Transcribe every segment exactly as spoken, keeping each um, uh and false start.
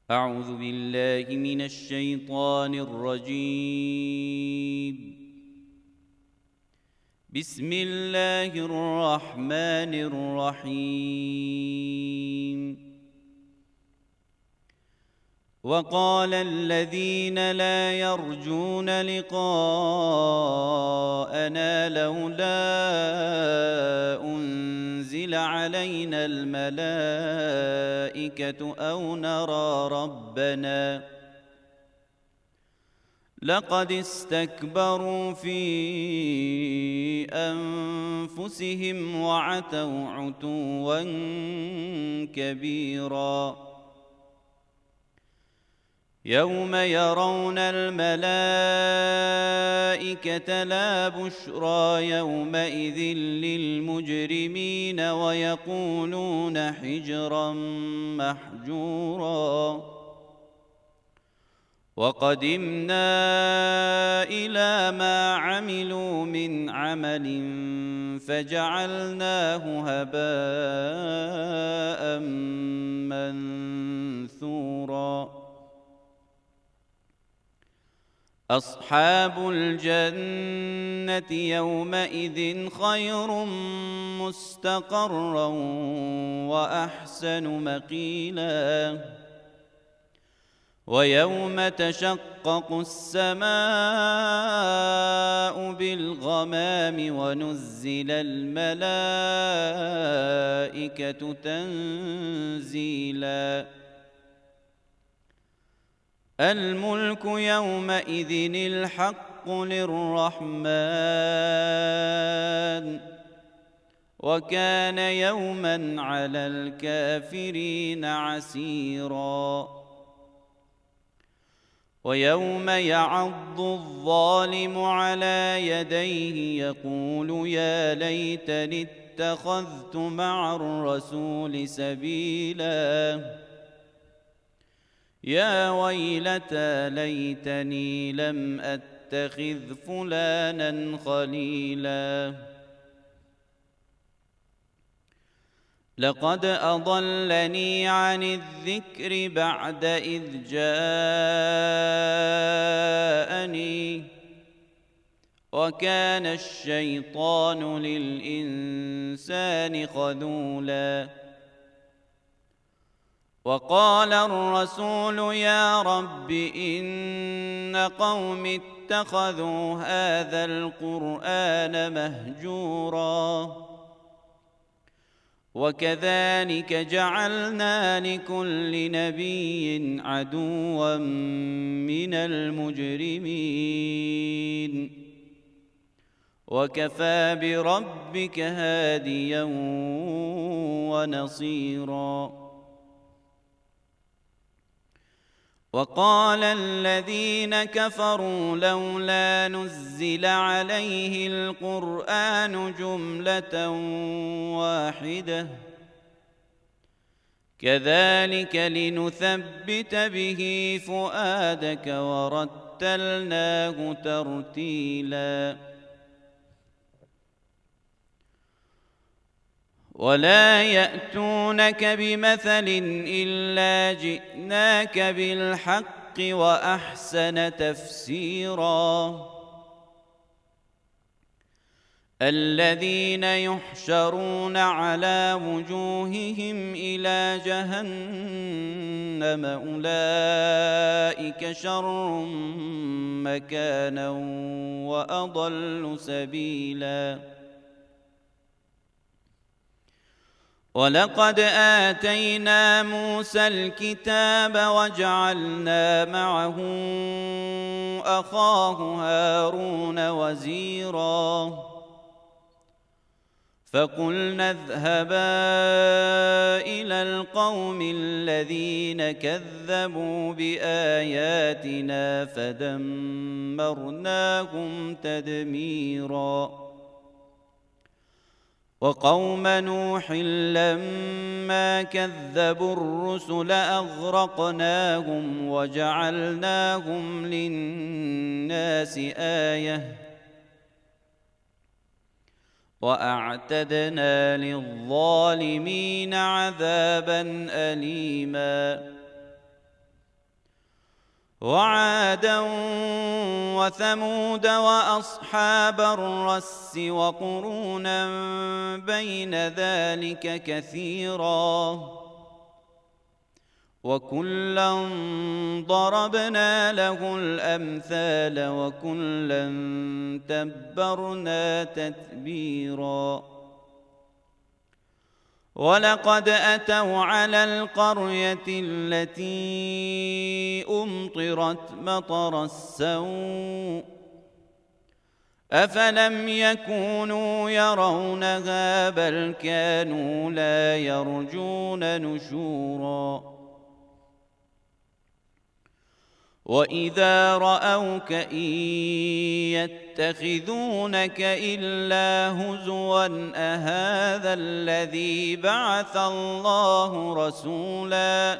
أعوذ بالله من الشيطان الرجيم. بسم الله الرحمن الرحيم. وقال الذين لا يرجون لقاءنا لولا أنزل علينا الملائكة أو نرى ربنا لقد استكبروا في أنفسهم وعتوا عتوا كبيرا. يوم يرون الملائكة لا بشرى يومئذ للمجرمين ويقولون حجرا محجورا. وقدمنا إلى ما عملوا من عمل فجعلناه هباء منثورا. أصحاب الجنة يومئذ خير مستقرا وأحسن مقيلا. ويوم تشقق السماء بالغمام ونزل الملائكة تنزيلا. الملك يومئذ الحق للرحمن وكان يوما على الكافرين عسيرا. ويوم يعض الظالم على يديه يقول يا ليتني اتخذت مع الرسول سبيلا. يا ويلتى ليتني لم أتخذ فلانا خليلا. لقد أضلني عن الذكر بعد إذ جاءني وكان الشيطان للإنسان خذولا. وقال الرسول يا رب إن قوم اتخذوا هذا القرآن مهجورا. وكذلك جعلنا لكل نبي عدوا من المجرمين وكفى بربك هاديا ونصيرا. وقال الذين كفروا لولا نزل عليه القرآن جملة واحدة كذلك لنثبت به فؤادك ورتلناه ترتيلا. ولا يأتونك بمثل إلا جئناك بالحق وأحسن تفسيرا. الذين يحشرون على وجوههم إلى جهنم أولئك شر مكانا وأضل سبيلا. ولقد آتينا موسى الكتاب وجعلنا معه أخاه هارون وزيرا. فقلنا اذهبا إلى القوم الذين كذبوا بآياتنا فدمرناهم تدميرا. وقوم نوح لما كذبوا الرسل أغرقناهم وجعلناهم للناس آية وأعتدنا للظالمين عذابا أليما. وعادا وثمود وأصحاب الرس وقرونا بين ذلك كثيرا وكلا ضربنا له الأمثال وكلا تبرنا تتبيرا ولقد أتوا على القرية التي أمطرت مطر السوء أفلم يكونوا يرونها بل كانوا لا يرجون نشورا وإذا رأوك إن يتخذونك إلا هزوا أهذا الذي بعث الله رسولا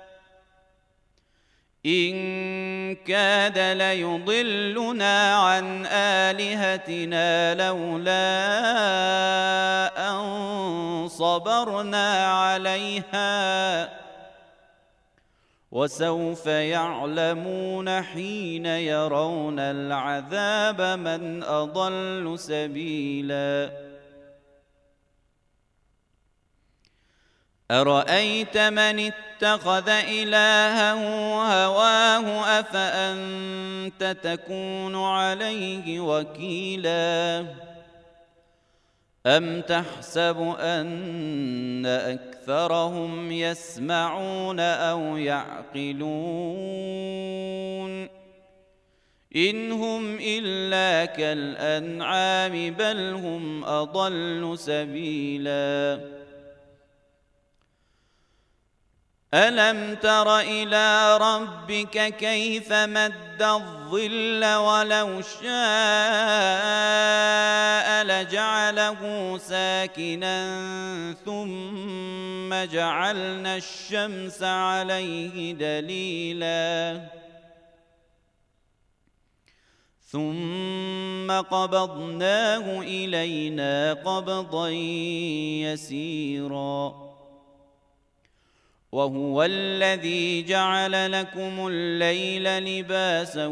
إن كاد ليضلنا عن آلهتنا لولا أن صبرنا عليها وسوف يعلمون حين يرون العذاب من أضل سبيلا أرأيت من اتخذ إلهه هواه أفأنت تكون عليه وكيلا أم تحسب أن أكثرهم يسمعون أو يعقلون إن هم إلا كالأنعام بل هم أضل سبيلا ألم تر إلى ربك كيف مد الظل ولو شاء لجعله ساكنا ثم جعلنا الشمس عليه دليلا ثم قبضناه إلينا قبضا يسيرا وهو الذي جعل لكم الليل لباسا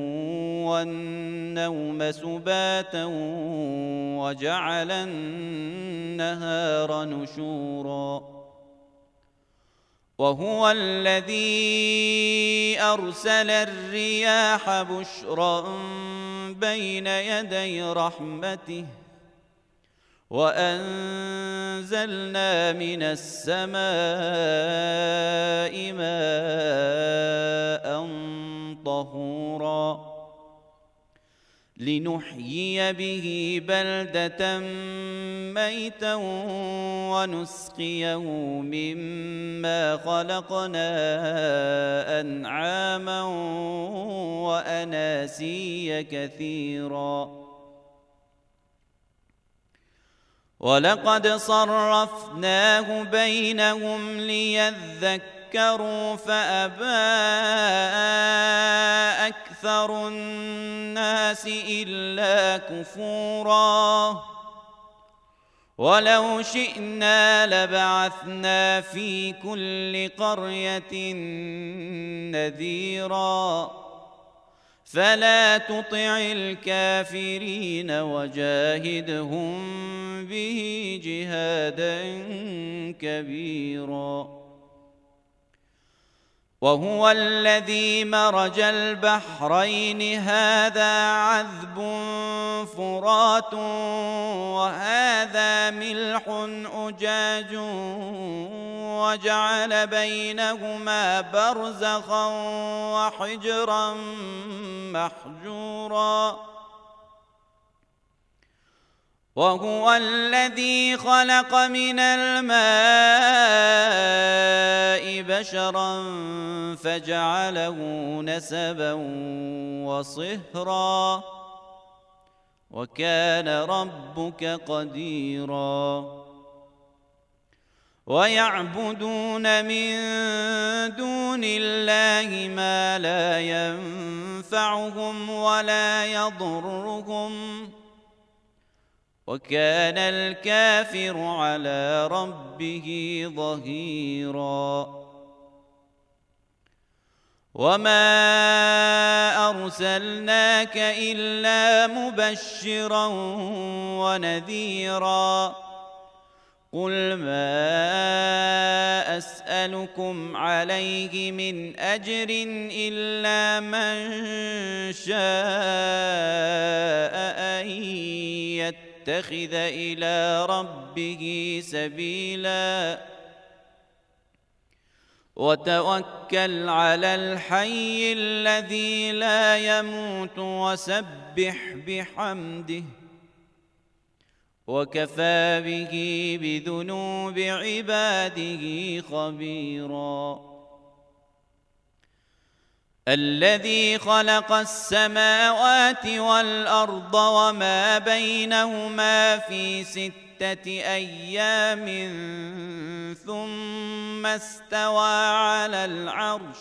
والنوم سباتا وجعل النهار نشورا وهو الذي أرسل الرياح بشرا بين يدي رحمته وأنزلنا من السماء ماء طهورا لنحيي به بلدة ميتا ونسقيه مما خلقنا أنعاما وأناسيا كثيرا ولقد صرفناه بينهم ليذكروا فأبى أكثر الناس إلا كفورا ولو شئنا لبعثنا في كل قرية نذيرا فلا تطع الكافرين وجاهدهم به جهادا كبيرا وهو الذي مرج البحرين هذا عذب فرات وهذا ملح أجاج وجعل بينهما برزخا وحجرا محجورا وهو الذي خلق من الماء بشرا فجعله نسبا وصهرا وكان ربك قديرا ويعبدون من دون الله ما لا ينفعهم ولا يضرهم وكان الكافر على ربه ظهيرا وما أرسلناك إلا مبشرا ونذيرا قل ما أسألكم عليه من أجر إلا من شاء أن يتخذ إلى ربه سبيلا وتوكل على الحي الذي لا يموت وسبح بحمده وكفى به بذنوب عباده خبيرا الذي خلق السماوات والأرض وما بينهما في ستة أيام ثم استوى على العرش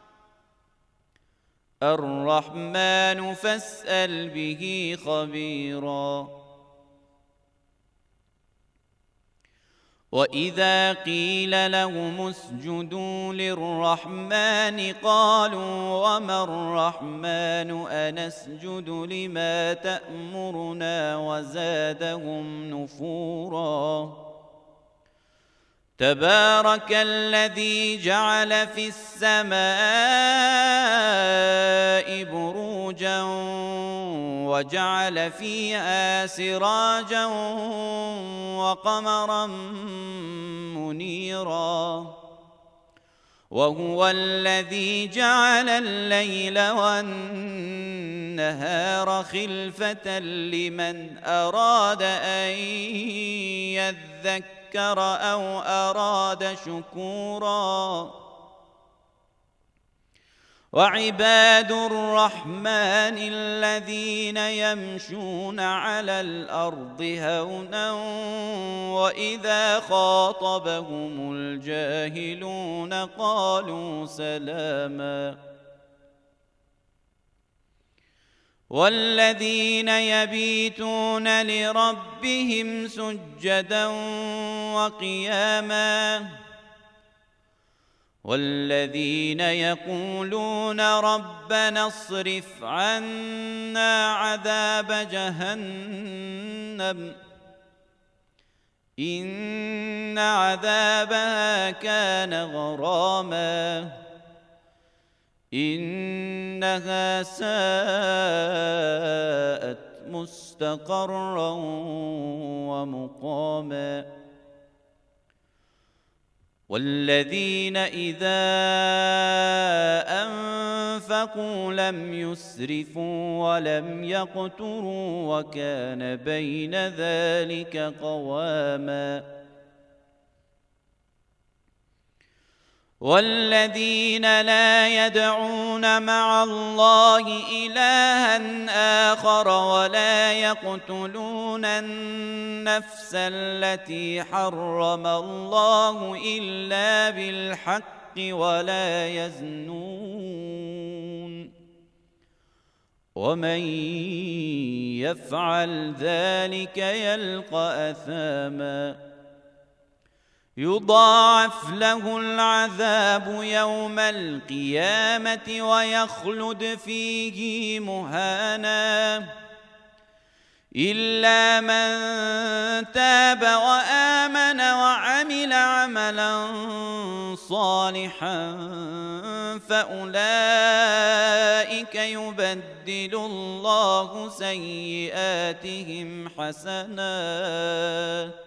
الرحمن فاسأل به خبيرا وإذا قيل لهم اسجدوا للرحمن قالوا وما الرحمن أنسجد لما تأمرنا وزادهم نفورا تبارك الذي جعل في السماء بروجا وجعل فيها سراجا وقمرا منيرا وهو الذي جعل الليل والنهار خلفة لمن أراد أن يذكر أو أراد شكورا وعباد الرحمن الذين يمشون على الأرض هونا وإذا خاطبهم الجاهلون قالوا سلاما والذين يبيتون لربهم سجدا وقياما والذين يقولون ربنا اصرف عنا عذاب جهنم إن عذابها كان غراما إنها ساءت مستقرا ومقاما والذين إذا أنفقوا لم يسرفوا ولم يقتروا وكان بين ذلك قواما والذين لا يدعون مع الله إلها آخر ولا يقتلون النفس التي حرم الله إلا بالحق ولا يزنون ومن يفعل ذلك يلقى أثاما يضاعف له العذاب يوم القيامة ويخلد فيه مهانا إلا من تاب وآمن وعمل عملا صالحا فأولئك يبدل الله سيئاتهم حسنات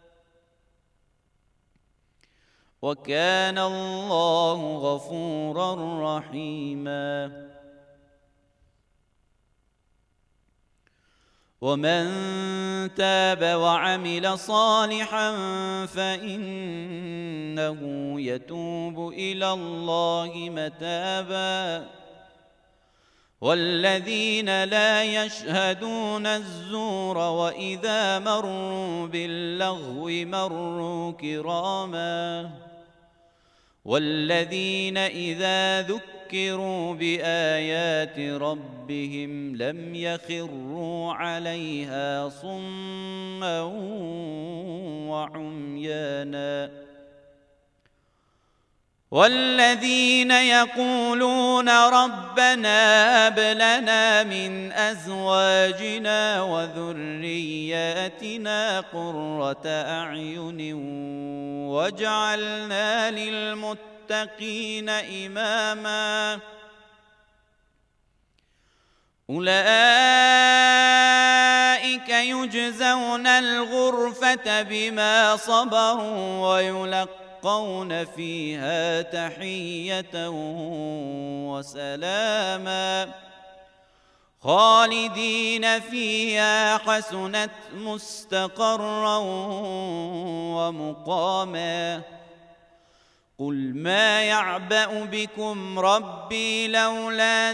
وكان الله غفورا رحيما ومن تاب وعمل صالحا فإنه يتوب إلى الله متابا والذين لا يشهدون الزور وإذا مروا باللغو مروا كراما والذين إذا ذكروا بآيات ربهم لم يخروا عليها صما وعميانا والذين يقولون ربنا هب لنا من أزواجنا وذرياتنا قرة أعين واجعلنا للمتقين إماما أولئك يجزون الغرفة بما صبروا ويلقون فيها تحية وسلاما خالدين فيها حسنت مستقرا ومقاما قل ما يعبأ بكم ربي لولا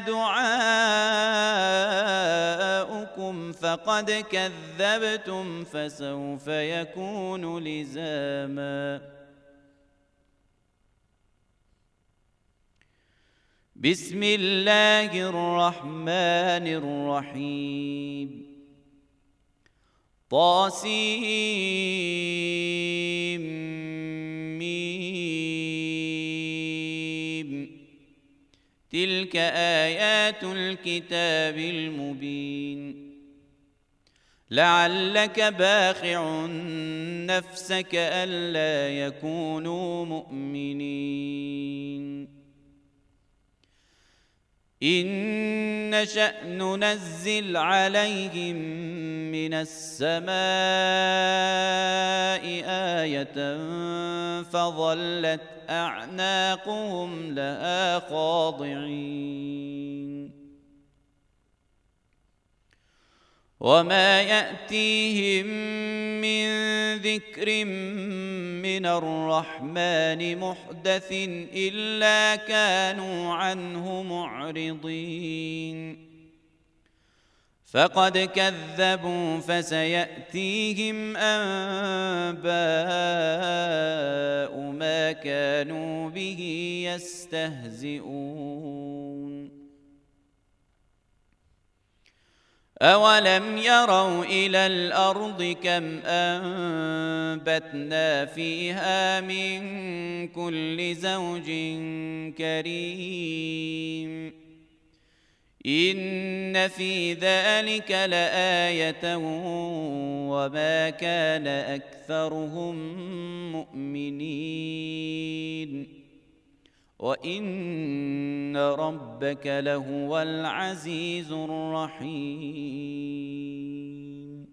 دعاؤكم فقد كذبتم فسوف يكون لزاما بسم الله الرحمن الرحيم طاسيم تلك آيات الكتاب المبين لعلك باخع نفسك ألا يكونوا مؤمنين إن نشأ ننزل عليهم من السماء آية فظلت أعناقهم لها خاضعين وما يأتيهم من ذكر من الرحمن محدث إلا كانوا عنه معرضين فقد كذبوا فسيأتيهم أنباء ما كانوا به يستهزئون أولم يروا إلى الأرض كم أنبتنا فيها من كل زوج كريم إن في ذلك لآية وما كان أكثرهم مؤمنين وإن ربك لهو العزيز الرحيم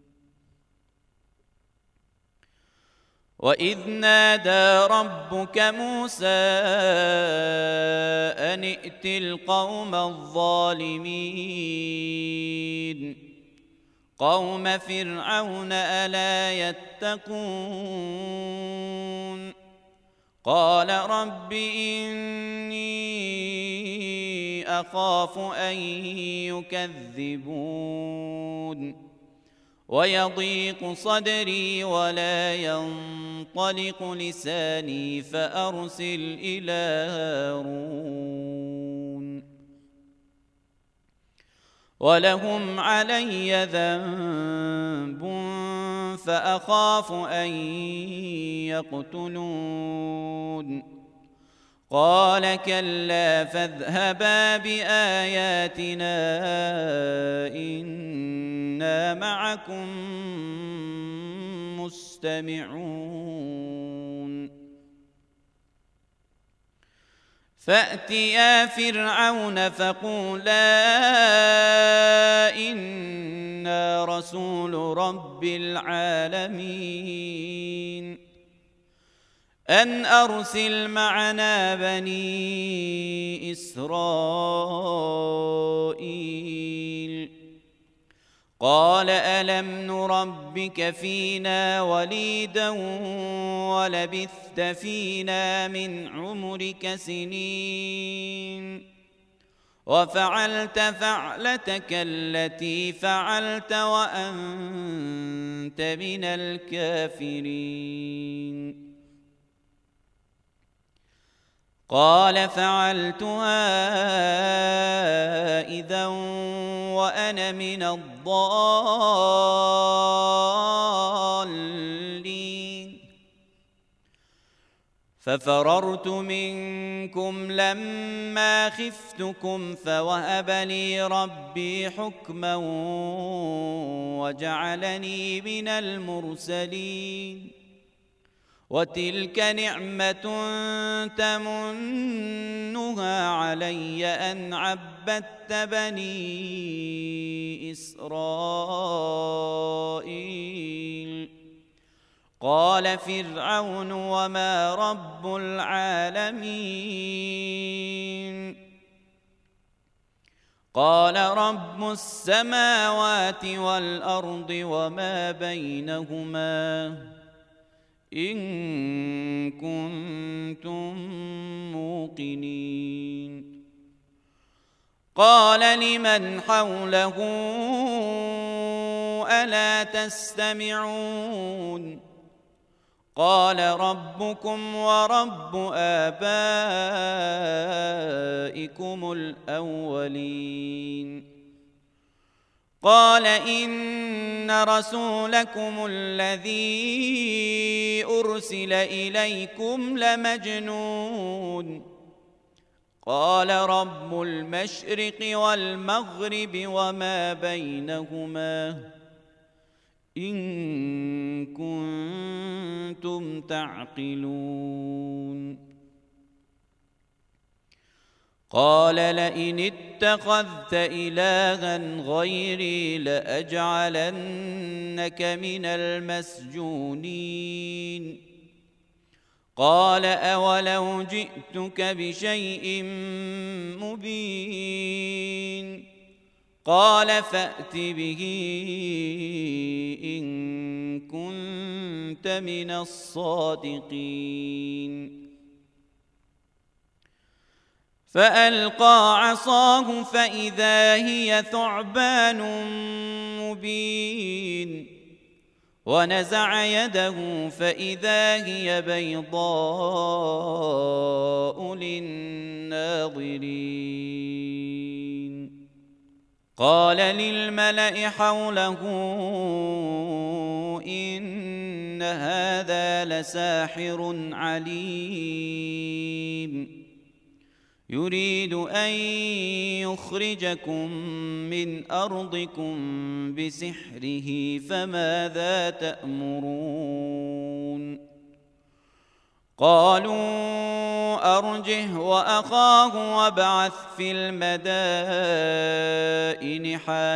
وإذ نادى ربك موسى أن ائت القوم الظالمين قوم فرعون ألا يتقون قال رب إني أخاف أن يكذبون ويضيق صدري ولا ينطلق لساني فأرسل إلى هارون ولهم علي ذنب فأخاف أن يقتلون قال كلا فاذهبا بآياتنا إنا معكم مستمعون فأتيا فرعون فقولا إنا رسول رب العالمين أن أرسل معنا بني إسرائيل قال ألم نربك فينا وليدا ولبثت فينا من عمرك سنين وفعلت فعلتك التي فعلت وأنت من الكافرين قال فعلتها إذا وأنا من الضالين ففررت منكم لما خفتكم فوهب لي ربي حكما وجعلني من المرسلين وتلك نعمة تمنها علي أن عبدت بني إسرائيل قال فرعون وما رب العالمين قال رب السماوات والأرض وما بينهما إن كنتم موقنين قال لمن حوله ألا تستمعون قال ربكم ورب آبائكم الأولين قال إن رسولكم الذي أرسل إليكم لمجنون قال رب المشرق والمغرب وما بينهما إن كنتم تعقلون قال لئن اتخذت إلها غيري لأجعلنك من المسجونين قال أولو جئتك بشيء مبين قال فأت به إن كنت من الصادقين فألقى عصاه فإذا هي ثعبان مبين ونزع يده فإذا هي بيضاء للناظرين قال للملأ حوله إن هذا لساحر عليم يريد أن يخرجكم من أرضكم بسحره فماذا تأمرون قالوا أرجه وأخاه وابعث في المدائن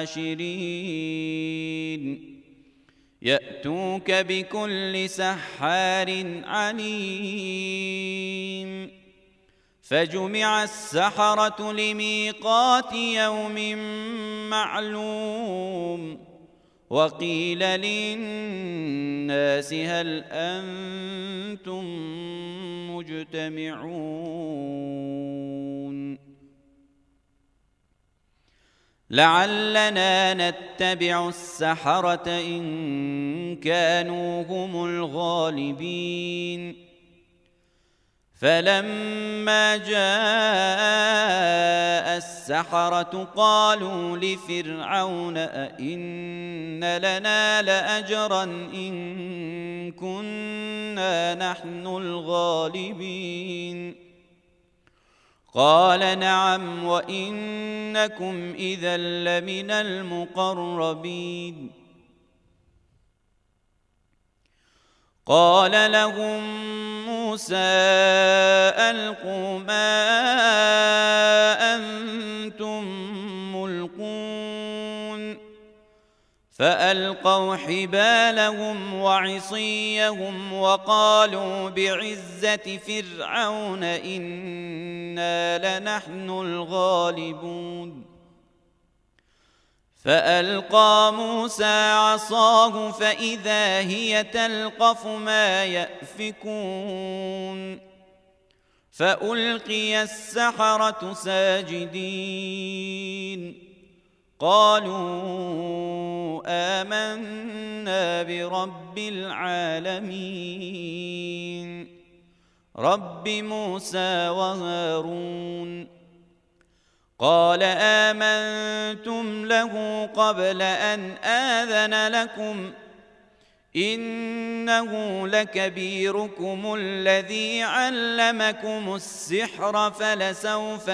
حاشرين يأتوك بكل سحار عليم فجمع السحرة لميقات يوم معلوم وقيل للناس هل أنتم مجتمعون لعلنا نتبع السحرة إن كانوا هم الغالبين فلما جاء السحرة قالوا لفرعون أئن لنا لأجرا إن كنا نحن الغالبين قال نعم وإنكم إذا لمن المقربين قال لهم موسى ألقوا ما أنتم ملقون فألقوا حبالهم وعصيهم وقالوا بعزة فرعون إنا لنحن الغالبون فألقى موسى عصاه فإذا هي تلقف ما يأفكون فألقي السحرة ساجدين قالوا آمنا برب العالمين رب موسى وهارون قال آمنتم له قبل أن آذن لكم إنه لكبيركم الذي علمكم السحر فلسوف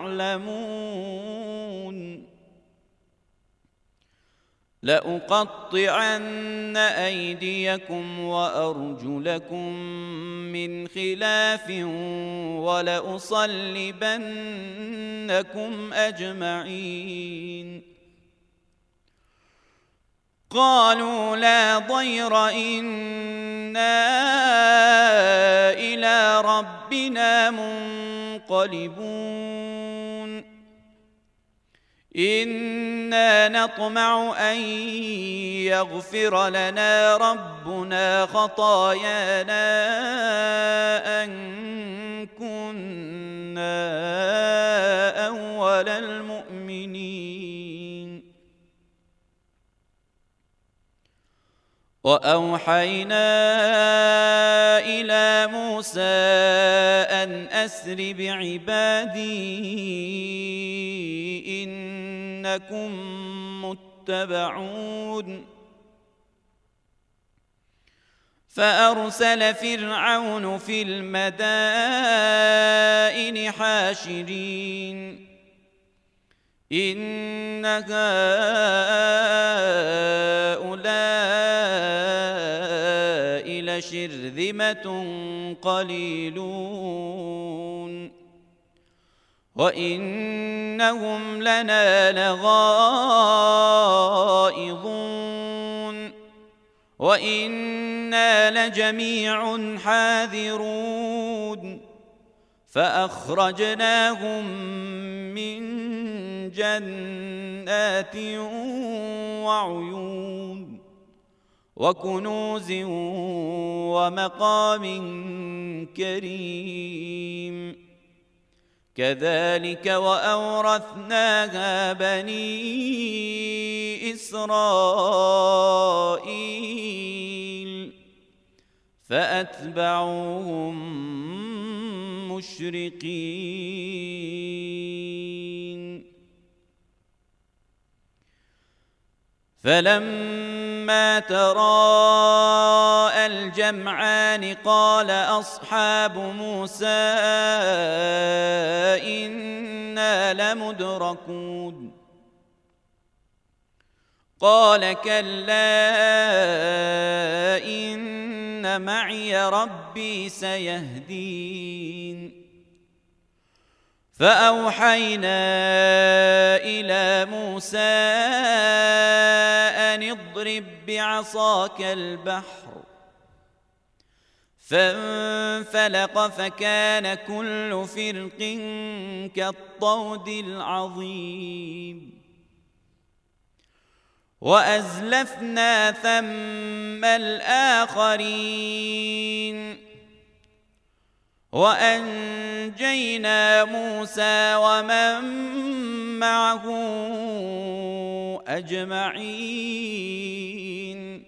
تعلمون لأقطعن أيديكم وأرجلكم من خلاف ولأصلبنكم أجمعين قالوا لا ضير إنا إلى ربنا منقلبون إنا نطمع أن يغفر لنا ربنا خطايانا أن كنا أول المؤمنين وأوحينا إلى موسى أن أسر بعبادي إنكم متبعون فأرسل فرعون في المدائن حاشرين إن هؤلاء لشرذمة قليلون وإنهم لنا لغائظون وإنا لجميع حاذرون فأخرجناهم من جنات وعيون وكنوز ومقام كريم كذلك وأورثناها بني إسرائيل فأتبعوهم مشرقين فلما تراءى الجمعان قال أصحاب موسى إنا لمدركون قال كلا إن معي ربي سيهدين فأوحينا إلى موسى أن اضرب بعصاك البحر فانفلق فكان كل فرق كالطود العظيم وأزلفنا ثم الآخرين وأنجينا موسى ومن معه أجمعين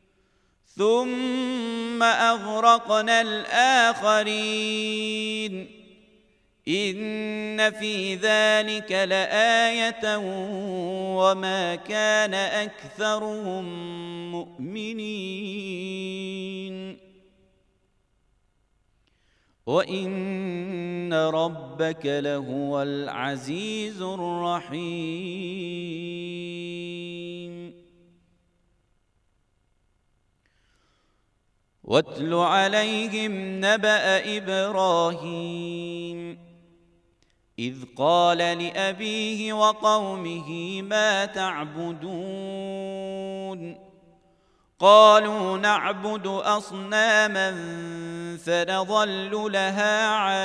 ثم أغرقنا الآخرين إن في ذلك لآية وما كان أكثرهم مؤمنين وإن ربك لهو العزيز الرحيم واتل عليهم نبأ إبراهيم إذ قال لأبيه وقومه ما تعبدون قالوا نعبد أصناما فنظل لها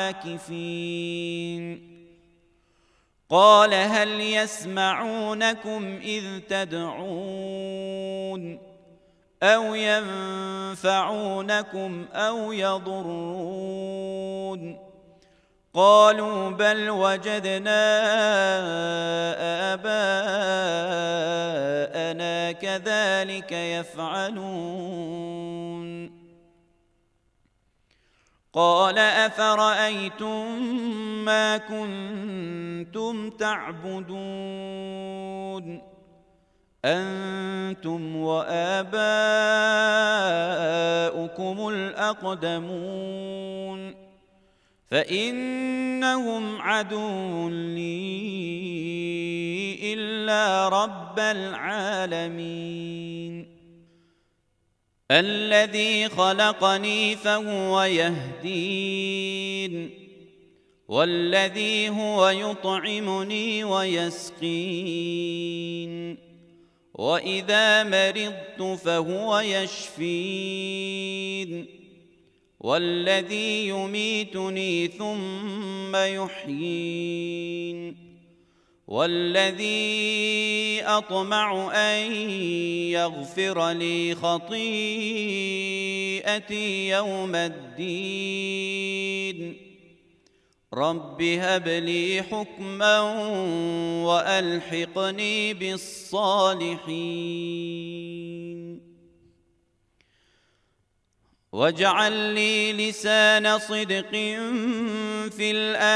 عاكفين قال هل يسمعونكم إذ تدعون أو ينفعونكم أو يضرون قالوا بل وجدنا آباءنا كذلك يفعلون قال أفرأيتم ما كنتم تعبدون أنتم وآباؤكم الأقدمون فإنهم عدو لي إلا رب العالمين الذي خلقني فهو يهدين والذي هو يطعمني ويسقين وإذا مرضت فهو يشفين والذي يميتني ثم يحيين والذي أطمع أن يغفر لي خطيئتي يوم الدين رب هب لي حكما وألحقني بالصالحين واجعل لي لسان صدق في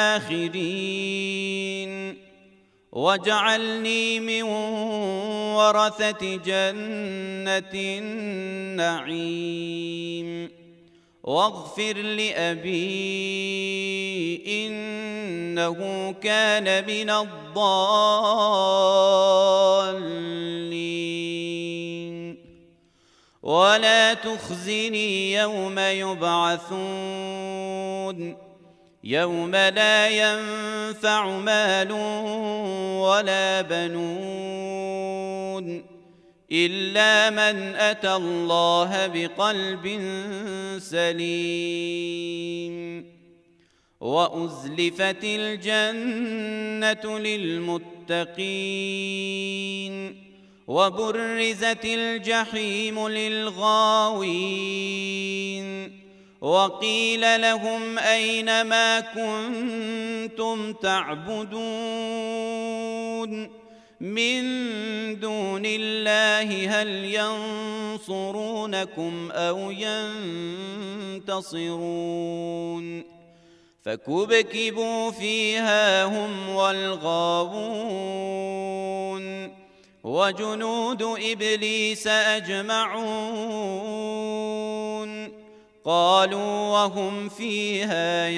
الآخرين واجعلني من ورثة جنة النعيم واغفر لأبي إنه كان من الضالين ولا تخزني يوم يبعثون يوم لا ينفع مال ولا بنون إلا من أتى الله بقلب سليم وأزلفت الجنة للمتقين وبرزت الجحيم للغاوين وقيل لهم أين ما كنتم تعبدون من دون الله هل ينصرونكم أو ينتصرون فكبكبوا فيها هم والغاوون وجنود إبليس أجمعون قالوا وهم فيها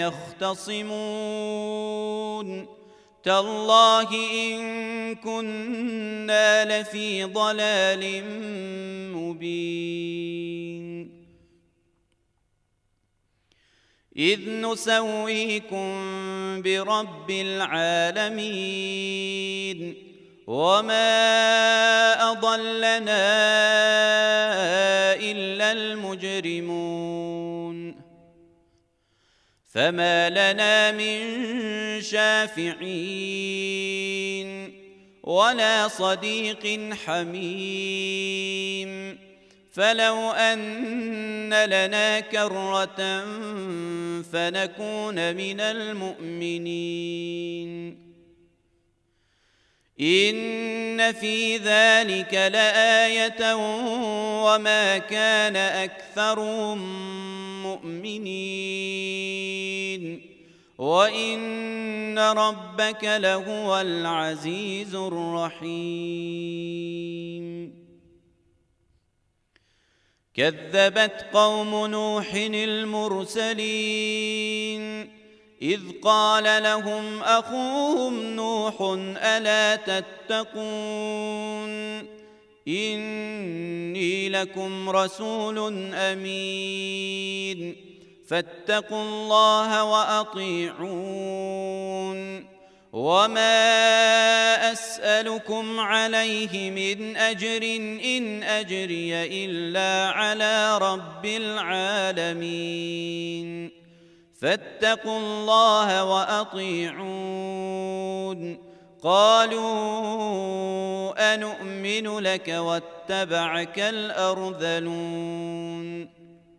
يختصمون تالله إن كنا لفي ضلال مبين إذ نسويكم برب العالمين وما أضلنا إلا المجرمون فما لنا من شافعين ولا صديق حميم فلو أن لنا كرة فنكون من المؤمنين إن في ذلك لآية وما كان أكثرهم مؤمنين وإن ربك لهو العزيز الرحيم كذبت قوم نوح المرسلين إذ قال لهم أخوهم نوح ألا تتقون إني لكم رسول أمين فاتقوا الله وأطيعون وما أسألكم عليه من أجر إن أجري إلا على رب العالمين فاتقوا الله وأطيعون قالوا أنؤمن لك واتبعك الأرذلون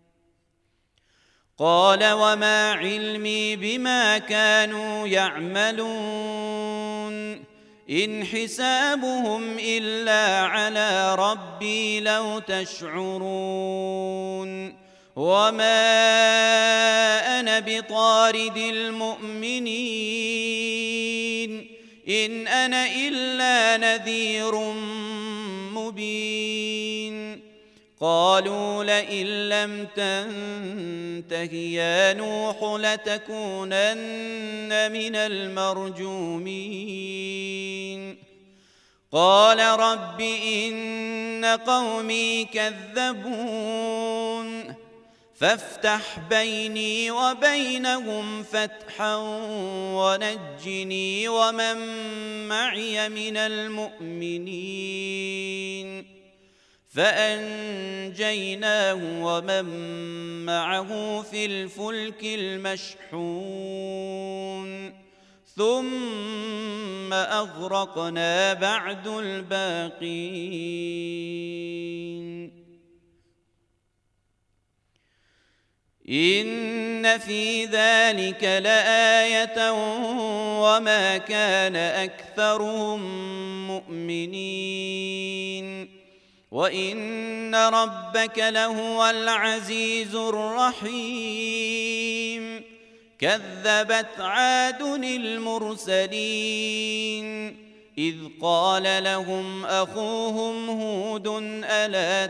قال وما علمي بما كانوا يعملون إن حسابهم إلا على ربي لو تشعرون وما أنا بطارد المؤمنين إن أنا إلا نذير مبين قالوا لئن لم تنته يا نوح لتكونن من المرجومين قال رب إن قومي كذبون فافتح بيني وبينهم فتحا ونجني ومن معي من المؤمنين فأنجيناه ومن معه في الفلك المشحون ثم أغرقنا بعد الباقين إن في ذلك لآية وما كان أكثرهم مؤمنين وإن ربك لهو العزيز الرحيم كذبت عاد المرسلين إذ قال لهم أخوهم هود ألا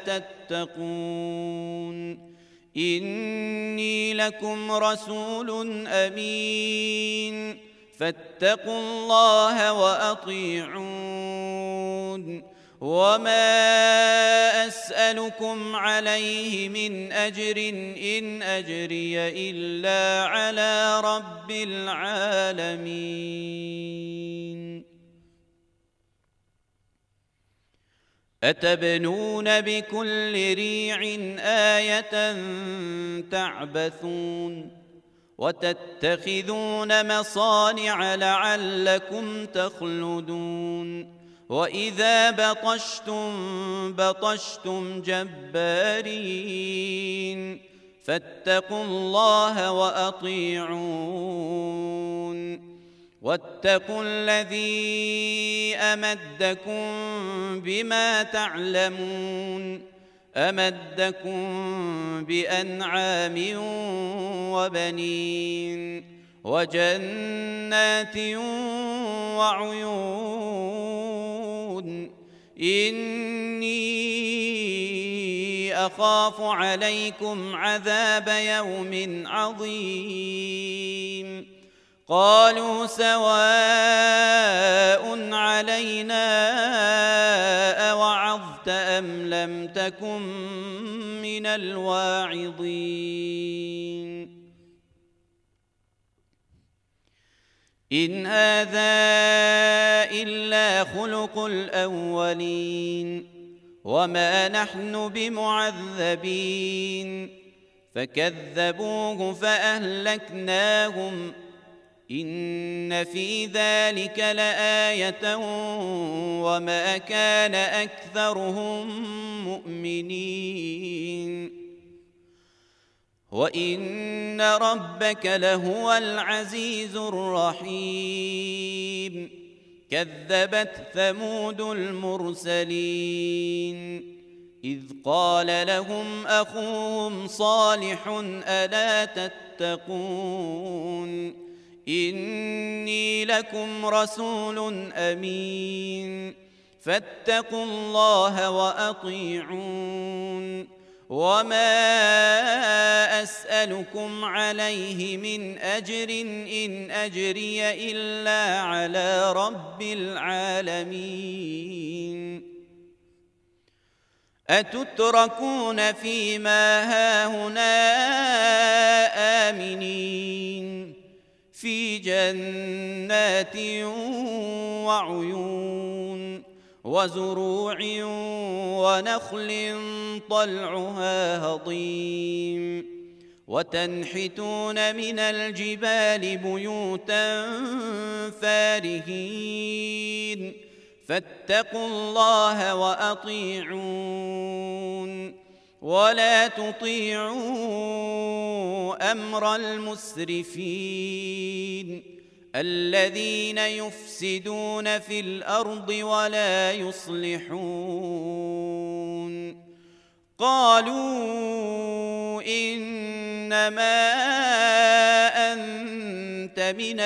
تتقون إني لكم رسول أمين فاتقوا الله وأطيعون وما أسألكم عليه من أجر إن أجري إلا على رب العالمين أتبنون بكل ريع آية تعبثون وتتخذون مصانع لعلكم تخلدون وإذا بطشتم بطشتم جبارين فاتقوا الله وأطيعون واتقوا الذي أمدكم بما تعلمون أمدكم بأنعام وبنين وجنات وعيون إني أخاف عليكم عذاب يوم عظيم قالوا سواء علينا أوعظت أم لم تكن من الواعظين إن هذا إلا خلق الأولين وما نحن بمعذبين فكذبوه فأهلكناهم إن في ذلك لآية وما كان أكثرهم مؤمنين وإن ربك لهو العزيز الرحيم كذبت ثمود المرسلين إذ قال لهم أخوهم صالح ألا تتقون إني لكم رسول أمين فاتقوا الله وأطيعون وما أسألكم عليه من أجر إن أجري إلا على رب العالمين أتتركون فيما هاهنا آمنين في جنات وعيون وزروع ونخل طلعها هضيم وتنحتون من الجبال بيوتا فارهين فاتقوا الله وأطيعون ولا تطيعوا أمر المسرفين الذين يفسدون في الأرض ولا يصلحون قالوا إنما أنت من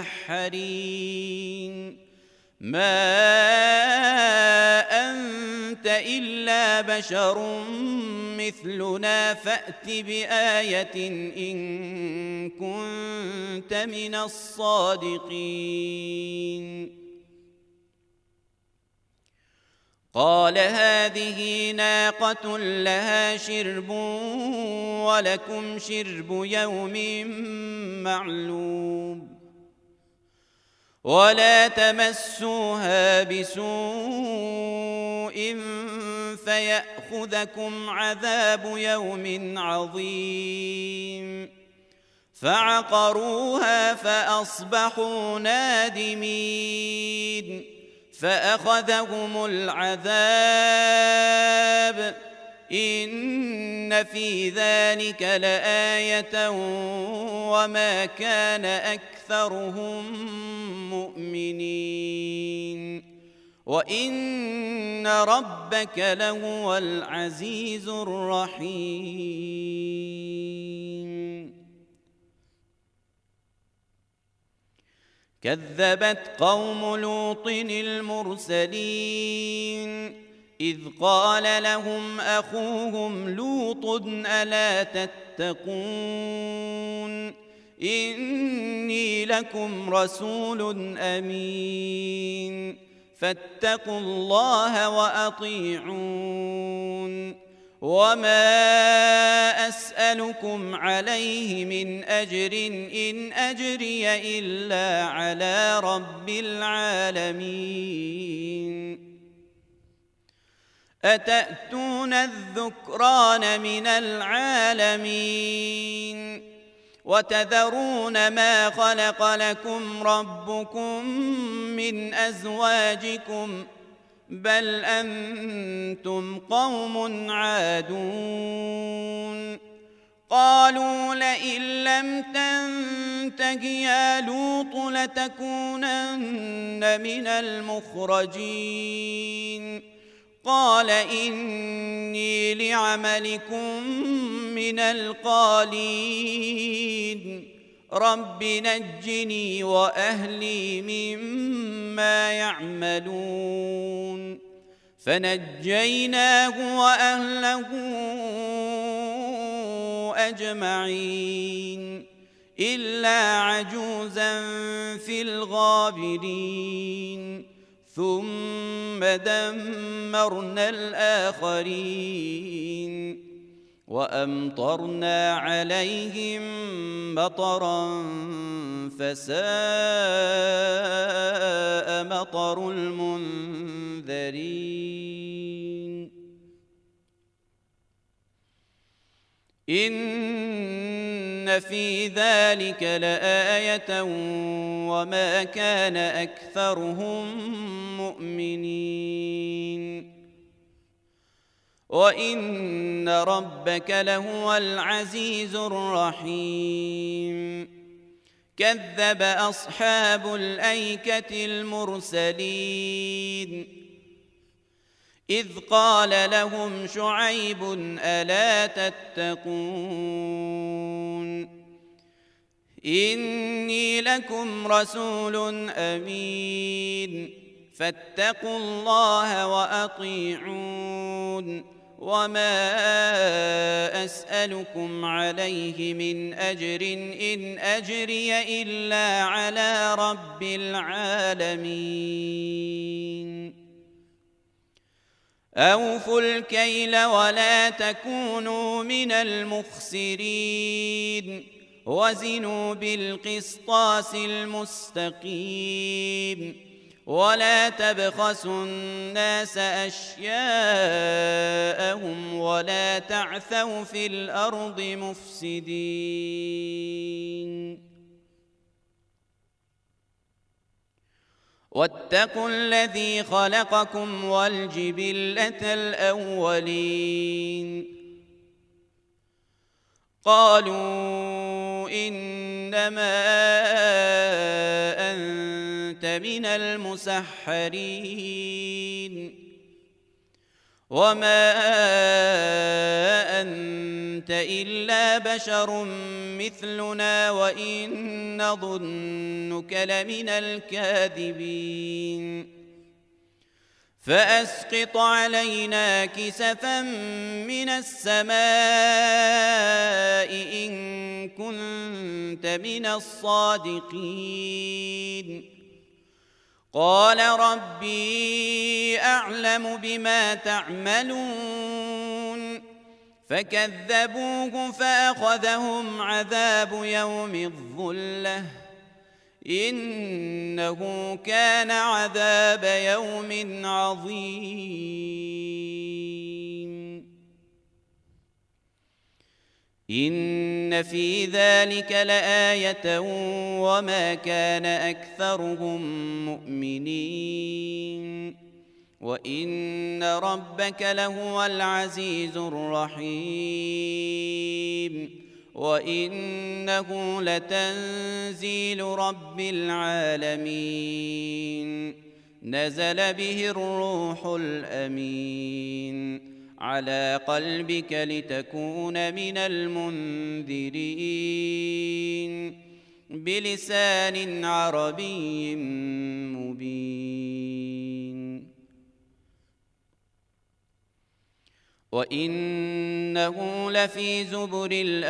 المسحرين ما أنت أنت إلا بشر مثلنا فأت بآية إن كنت من الصادقين. قال هذه ناقة لها شرب ولكم شرب يوم معلوم ولا تمسوها بسوء فيأخذكم عذاب يوم عظيم. فعقروها فأصبحوا نادمين فأخذهم العذاب إن في ذلك لآية وما كان أكثرهم مؤمنين وإن ربك لهو العزيز الرحيم. كذبت قوم لوط المرسلين إذ قال لهم أخوهم لوط ألا تتقون إني لكم رسول أمين فاتقوا الله وأطيعون وما أسألكم عليه من أجر إن أجري إلا على رب العالمين. أتأتون الذكران من العالمين وتذرون ما خلق لكم ربكم من أزواجكم بل أنتم قوم عادون. قالوا لئن لم تنته يا لوط لتكونن من المخرجين. قال إني لعملكم من القالين رب نجني وأهلي مما يعملون. فنجيناه وأهله أجمعين إلا عجوزا في الغابرين ثم دمرنا الآخرين وأمطرنا عليهم مطرا فساء مطر المنذرين. إن في ذلك لآية وما كان أكثرهم مؤمنين وإن ربك لهو العزيز الرحيم. كذب أصحاب الأيكة المرسلين إذ قال لهم شعيب ألا تتقون إني لكم رسول أمين فاتقوا الله وأطيعون وما أسألكم عليه من أجر إن أجري إلا على رب العالمين. أوفوا الكيل ولا تكونوا من المخسرين وزنوا بالقسطاس المستقيم ولا تبخسوا الناس أشياءهم ولا تعثوا في الأرض مفسدين. واتقوا الذي خلقكم والجبلة الأولين. قالوا إنما أنت من المسحرين وما أنت إلا بشر مثلنا وإن نظنك لمن الكاذبين. فأسقط علينا كسفا من السماء إن كنت من الصادقين قال ربي أعلم بما تعملون فكذبوه فأخذهم عذاب يوم الظلة إنه كان عذاب يوم عظيم إن في ذلك لآية وما كان أكثرهم مؤمنين وإن ربك لهو العزيز الرحيم وإنه لتنزيل رب العالمين نزل به الروح الأمين على قلبك لتكون من المنذرين بلسان عربي مبين وإنه لفي زبر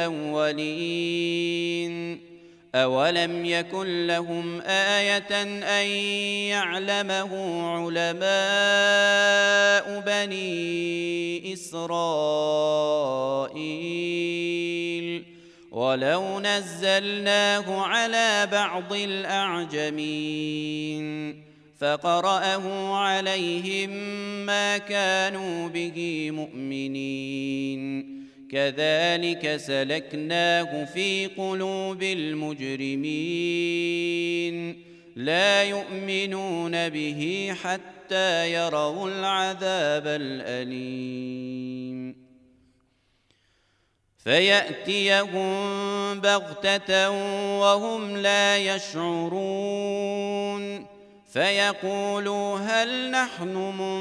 الأولين أولم يكن لهم آية أن يعلمه علماء بني إسرائيل ولو نزلناه على بعض الأعجمين فقرأه عليهم ما كانوا به مؤمنين كذلك سلكناه في قلوب المجرمين لا يؤمنون به حتى يروا العذاب الأليم فيأتيهم بغتة وهم لا يشعرون فيقولوا هل نحن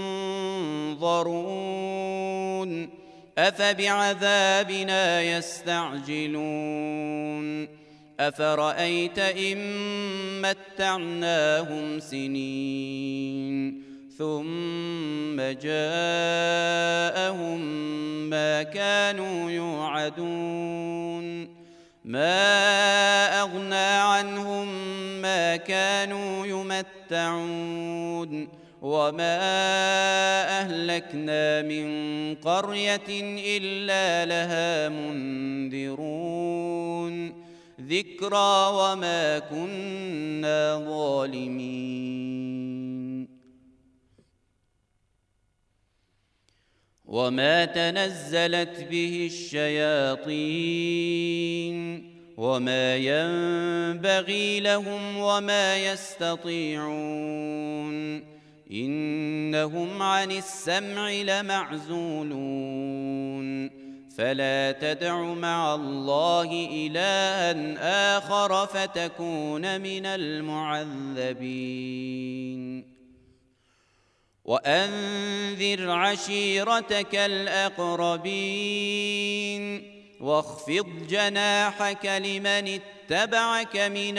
منظرون أفبعذابنا يستعجلون أفرأيت إن متعناهم سنين ثم جاءهم ما كانوا يوعدون ما أغنى عنهم ما كانوا يمتعون وما أهلكنا من قرية إلا لها منذرون ذكرى وما كنا ظالمين وما تنزلت به الشياطين وما ينبغي لهم وما يستطيعون إنهم عن السمع لمعزولون فلا تدع مع الله إلها آخر فتكون من المعذبين وأنذر عشيرتك الأقربين واخفض جناحك لمن اتبعك من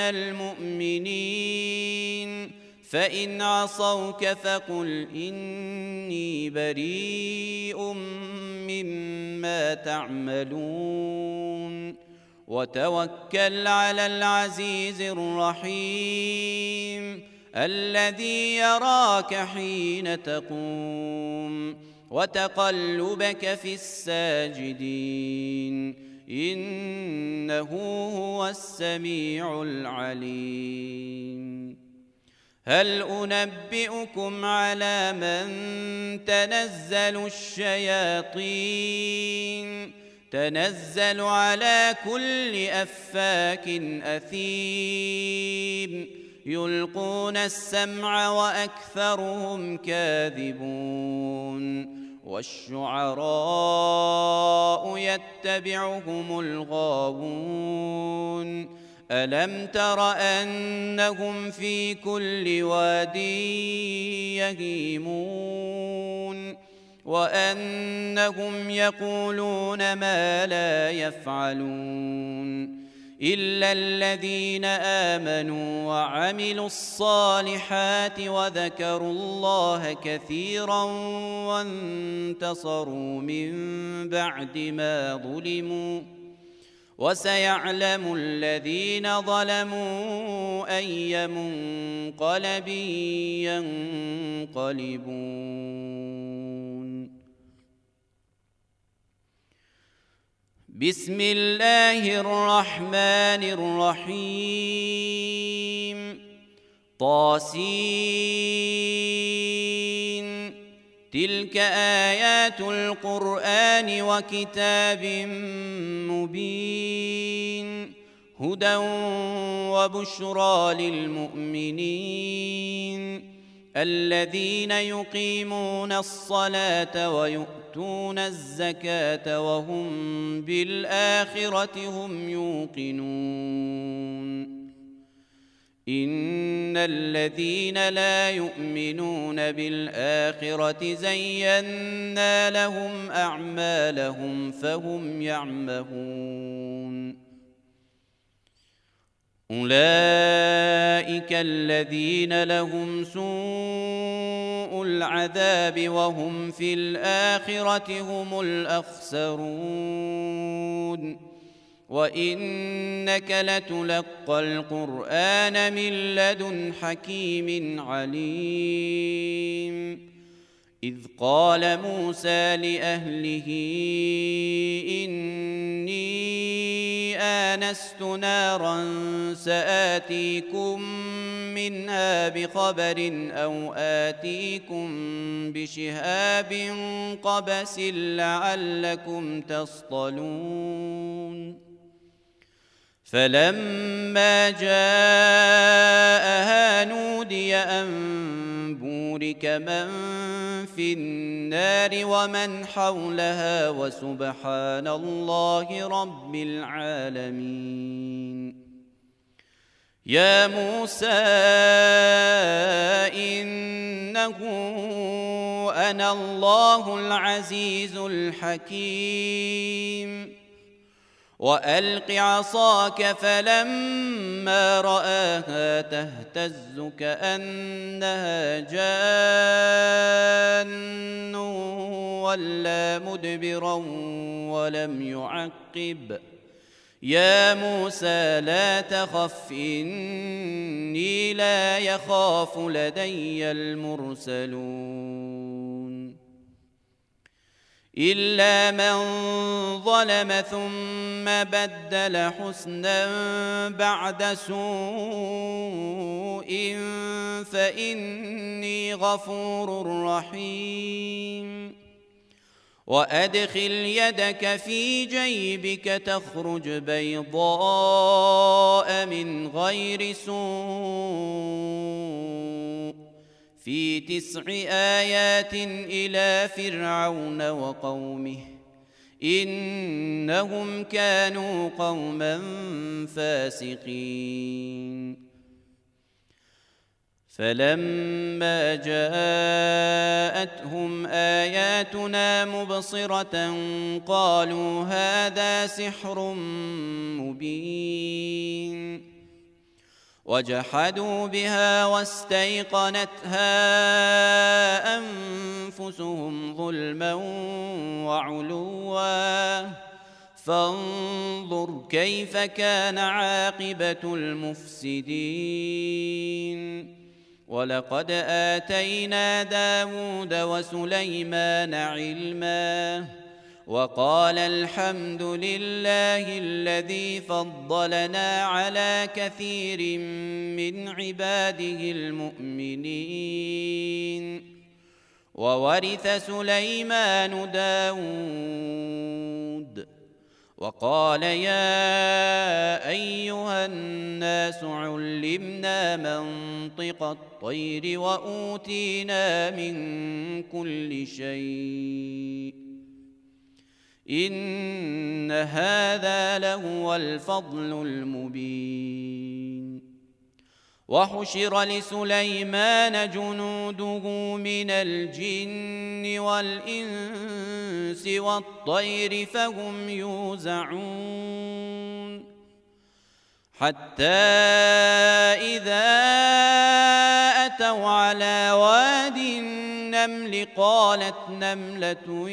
المؤمنين فإن عصوك فقل إني بريء مما تعملون وتوكل على العزيز الرحيم الذي يراك حين تقوم وتقلبك في الساجدين إنه هو السميع العليم هل أنبئكم على من تنزل الشياطين تنزل على كل أفاك أثيم يلقون السمع وأكثرهم كاذبون والشعراء يتبعهم الغاوون ألم تر أنهم في كل واد يهيمون وأنهم يقولون ما لا يفعلون إلا الذين آمنوا وعملوا الصالحات وذكروا الله كثيرا وانتصروا من بعد ما ظلموا وسيعلم الذين ظلموا أي منقلب ينقلبون. بسم الله الرحمن الرحيم. طاسين. تلك آيات القرآن وكتاب مبين هدى وبشرى للمؤمنين الذين يقيمون الصلاة ويؤتون الزكاة وهم بالآخرة هم يوقنون. إن الذين لا يؤمنون بالآخرة زينا لهم أعمالهم فهم يعمهون. أولئك الذين لهم سوء العذاب وهم في الآخرة هم الأخسرون. وإنك لتلقى القرآن من لدن حكيم عليم. إذ قال موسى لأهله إني آنست نارا سآتيكم منها بخبر أو آتيكم بشهاب قبس لعلكم تصطلون. فلما جاءها نودي أن بورك من في النار ومن حولها وسبحان الله رب العالمين. يا موسى إنه أنا الله العزيز الحكيم. وألق عصاك فلما رآها تهتز كأنها جان ولا مدبرا ولم يعقب. يا موسى لا تخف إني لا يخاف لدي المرسلون. إلا من ظلم ثم بدل حسنا بعد سوء فإني غفور رحيم. وأدخل يدك في جيبك تخرج بيضاء من غير سوء في تسع آيات إلى فرعون وقومه إنهم كانوا قوما فاسقين. فلما جاءتهم آياتنا مبصرة قالوا هذا سحر مبين. وجحدوا بها واستيقنتها أنفسهم ظلما وعلوا فانظر كيف كان عاقبة المفسدين. ولقد آتينا داود وسليمان علما وقال الحمد لله الذي فضلنا على كثير من عباده المؤمنين. وورث سليمان داود وقال يا أيها الناس علمنا منطق الطير وأوتينا من كل شيء إن هذا لهو الفضل المبين. وحشر لسليمان جنوده من الجن والإنس والطير فهم يوزعون. حتى إذا أتوا على واد النمل قالت نملة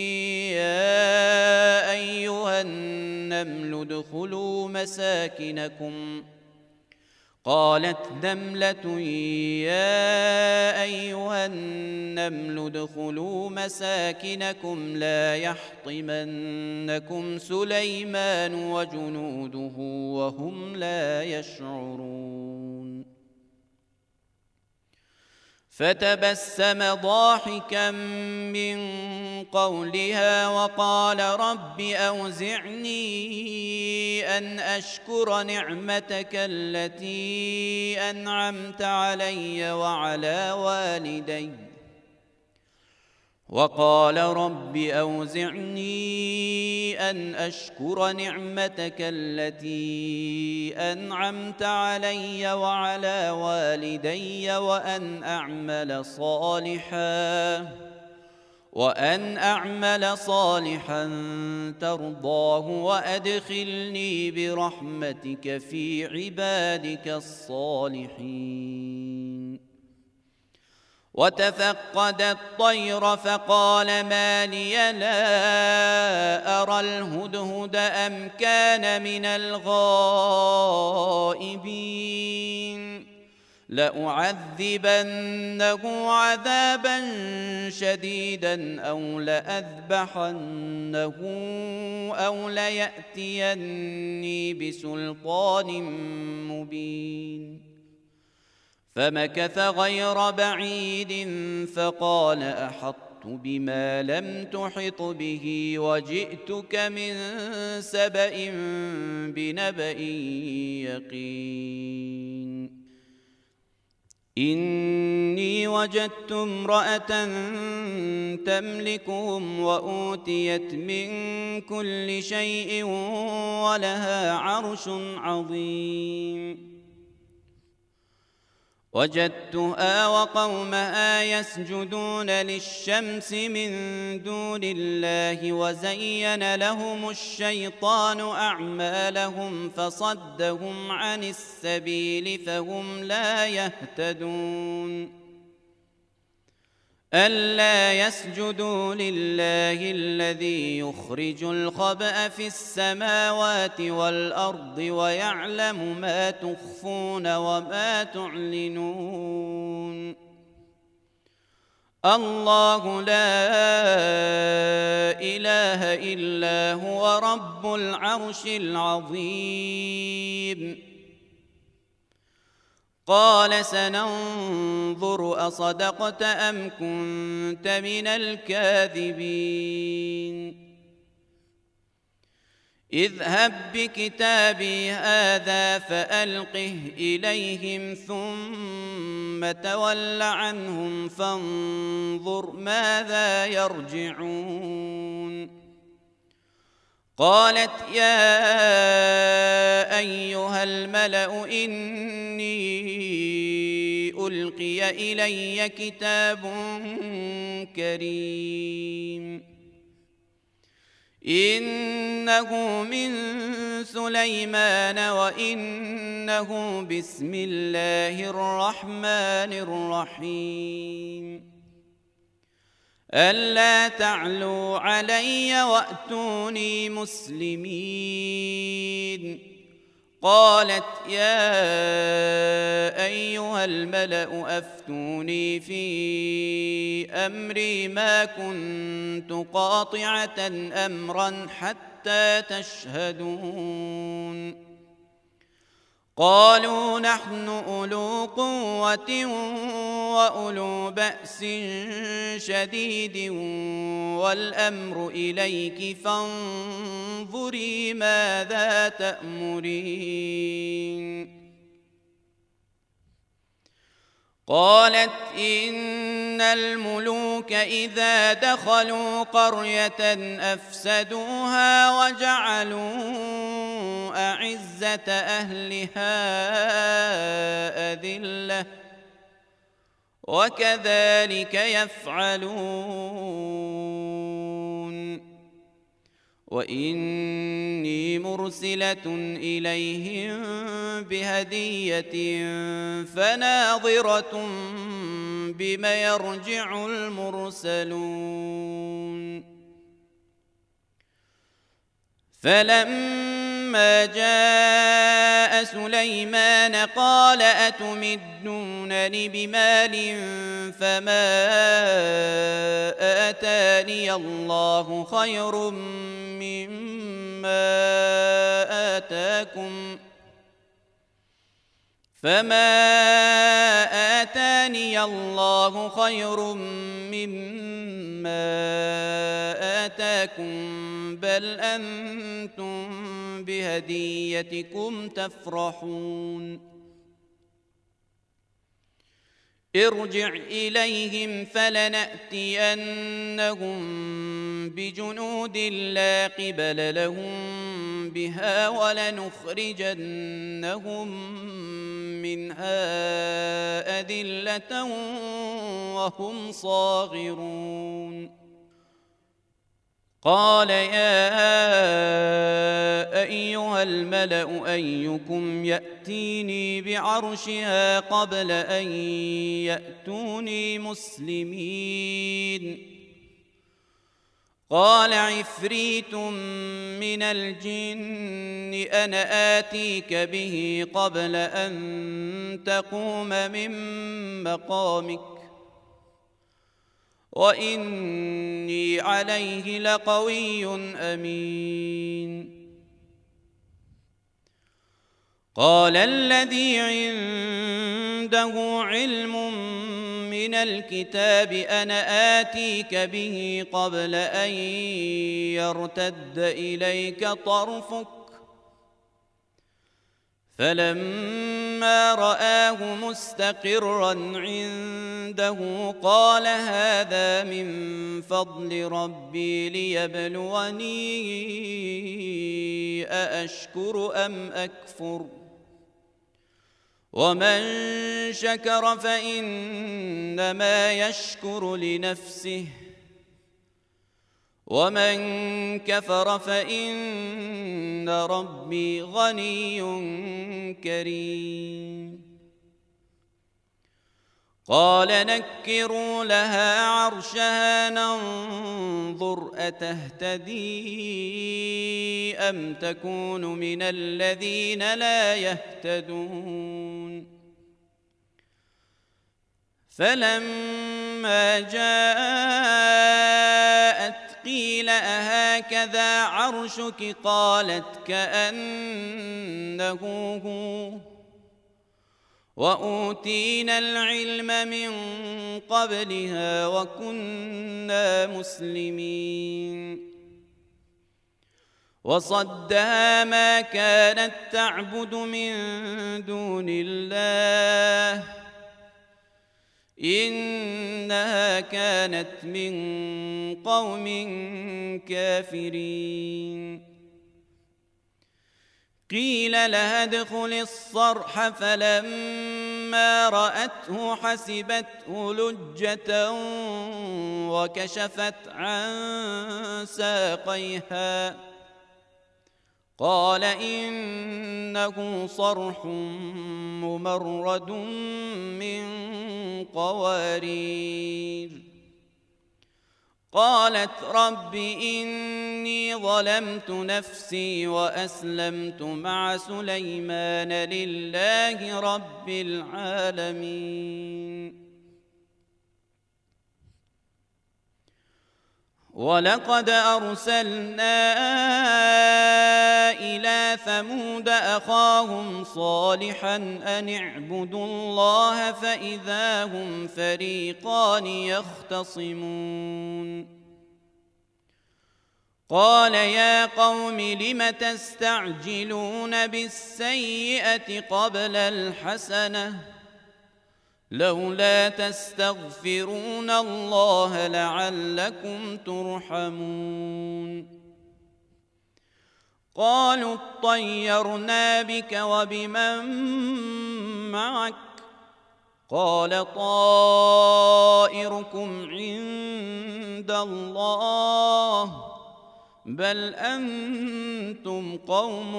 يا أيها النمل ادخلوا مساكنكم قالت نملة يا أيها النمل ادخلوا مساكنكم لا يحطمنكم سليمان وجنوده وهم لا يشعرون فتبسم ضاحكا من قولها وقال رب أوزعني أن أشكر نعمتك التي أنعمت علي وعلى والدي وقال رب أوزعني أن أشكر نعمتك التي أنعمت علي وعلى والدي وأن أعمل صالحا وأن أعمل صالحا ترضاه وأدخلني برحمتك في عبادك الصالحين وتفقد الطير فقال ما لي لا أرى الهدهد أم كان من الغائبين لأعذبنه عذابا شديدا أو لأذبحنه أو ليأتيني بسلطان مبين فمكث غير بعيد فقال أحطت بما لم تحط به وجئتك من سبأ بنبأ يقين إني وجدت امرأة تملكهم وأوتيت من كل شيء ولها عرش عظيم وجدتها وقومها يسجدون للشمس من دون الله وزين لهم الشيطان أعمالهم فصدهم عن السبيل فهم لا يهتدون ألا يسجدوا لله الذي يخرج الخبأ في السماوات والأرض ويعلم ما تخفون وما تعلنون الله لا إله إلا هو رب العرش العظيم قال سننظر أصدقت أم كنت من الكاذبين اذهب بكتابي هذا فألقه إليهم ثم تول عنهم فانظر ماذا يرجعون قالت يا أيها الملأ إني ألقي إلي كتاب كريم إنه من سليمان وإنه بسم الله الرحمن الرحيم ألا تعلوا علي وأتوني مسلمين قالت يا أيها الملأ أفتوني في أمري ما كنت قاطعة أمرا حتى تشهدون قالوا نحن أولو قوة وأولو بأس شديد والأمر إليك فانظري ماذا تأمرين قالت إن الملوك إذا دخلوا قرية أفسدوها وجعلوا أعزة أهلها أذلة وكذلك يفعلون وإني مرسلة إليهم بهدية فناظرة بم يرجع المرسلون. فلما جاء سليمان قال أتمدونني بمال فما آتاني الله خير مما آتاكم فما آتاني الله خير مما آتاكم بل أنتم بهديتكم تفرحون. ارجع إليهم فلنأتينهم بجنود لا قبل لهم بها ولنخرجنهم منها أذلة وهم صاغرون. قال يا أيها الملأ أيكم يأتيني بعرشها قبل أن يأتوني مسلمين. قال عفريت من الجن أنا آتيك به قبل أن تقوم من مقامك وإني عليه لقوي أمين. قال الذي عنده علم من الكتاب أنا آتيك به قبل أن يرتد إليك طرفك فلما رآه مستقرا عنده قال هذا من فضل ربي ليبلوني أأشكر أم أكفر ومن شكر فإنما يشكر لنفسه ومن كفر فإن ربي غني كريم. قال نكروا لها عرشها ننظر أتهتدي أم تكون من الذين لا يهتدون. فلما جاءت قيل أهكذا عرشك قالت كأنه هو وأوتينا العلم من قبلها وكنا مسلمين. وصدها ما كانت تعبد من دون الله إنها كانت من قوم كافرين. قيل لها ادخل الصرح فلما رأته حسبته لجة وكشفت عن ساقيها قال إنه صرح ممرد من قوارير. قالت رب إني ظلمت نفسي وأسلمت مع سليمان لله رب العالمين. ولقد أرسلنا إلى ثمود أخاهم صالحا أن اعبدوا الله فإذا هم فريقان يختصمون. قال يا قوم لم تستعجلون بالسيئة قبل الحسنة لولا تستغفرون الله لعلكم ترحمون. قالوا اطيرنا بك وبمن معك قال طائركم عند الله بل أنتم قوم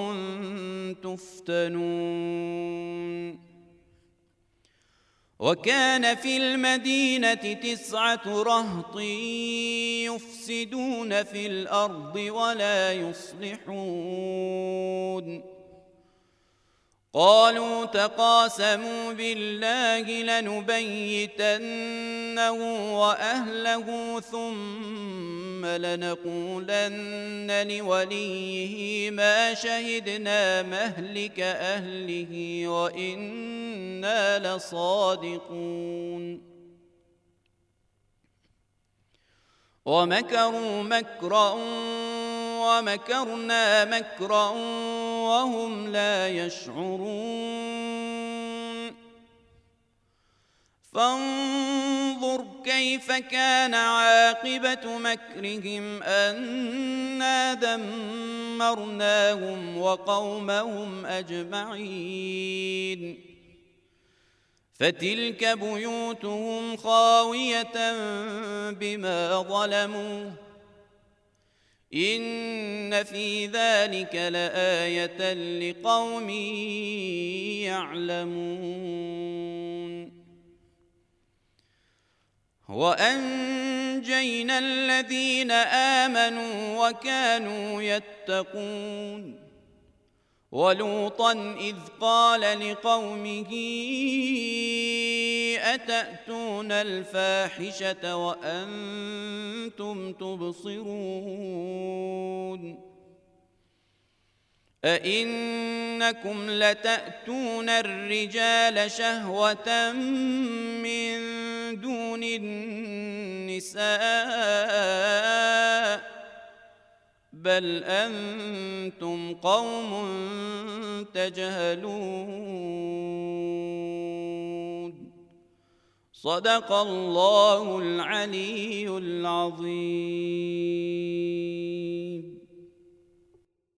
تفتنون. وكان في المدينة تسعة رهط يفسدون في الأرض ولا يصلحون. قالوا تقاسموا بالله لنبيتنه وأهله ثم لنقولن لوليه ما شهدنا مهلك أهله وإنا لصادقون. ومكروا مكرا ومكرنا مكرا وهم لا يشعرون. فانظر كيف كان عاقبة مكرهم أنا دمرناهم وقومهم أجمعين. فتلك بيوتهم خاوية بما ظلموا إن في ذلك لآية لقوم يعلمون. وأنجينا الذين آمنوا وكانوا يتقون. ولوطا إذ قال لقومه أتأتون الفاحشة وأنتم تبصرون أئنكم لتأتون الرجال شهوة من دون النساء بل أنتم قوم تجهلون. صدق الله العلي العظيم.